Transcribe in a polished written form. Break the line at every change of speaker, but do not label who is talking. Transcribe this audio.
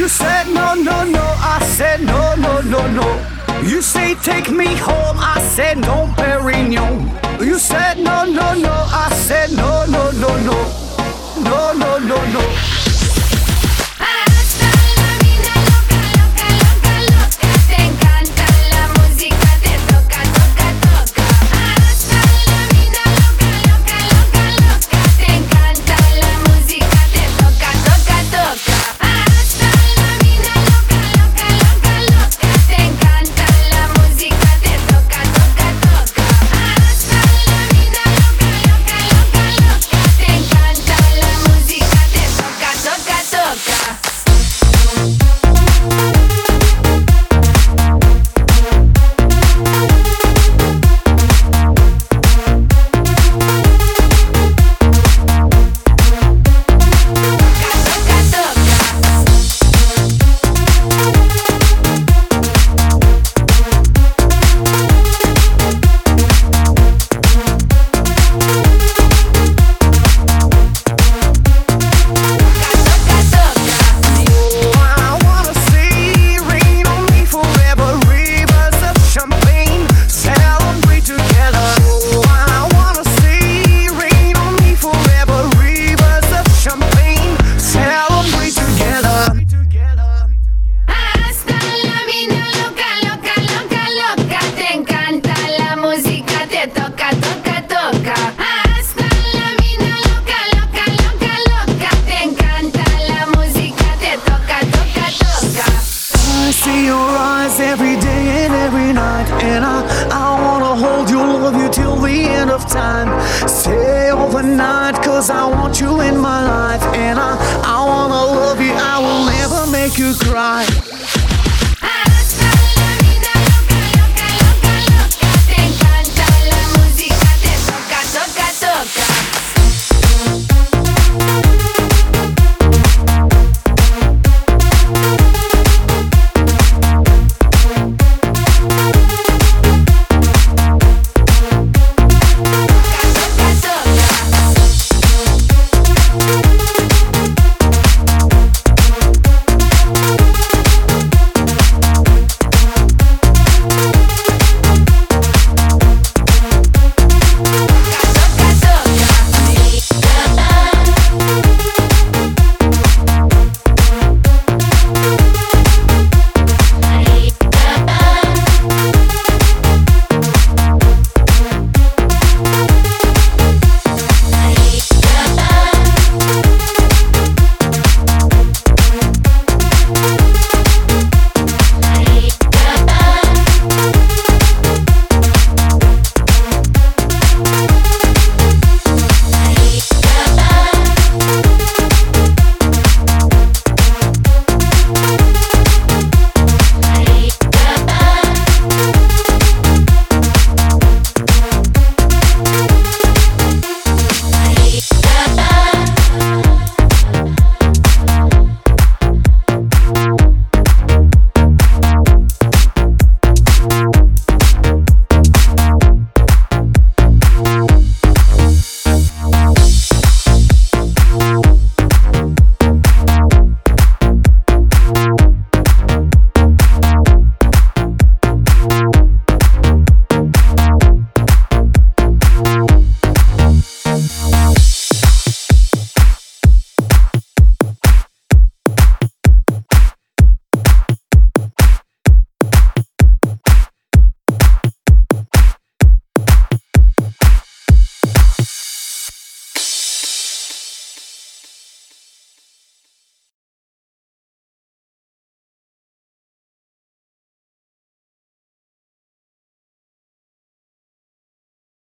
You said no, no, no, I said no, no, no, no. You say take me home, I said no, Perignon. You said no, no, no, I said no, no, no, no. No, no, no, no. Every day and every night, and I wanna hold you, love you till the end of time. Stay overnight, cause I want you in my life, and I wanna love you, I will never make you cry.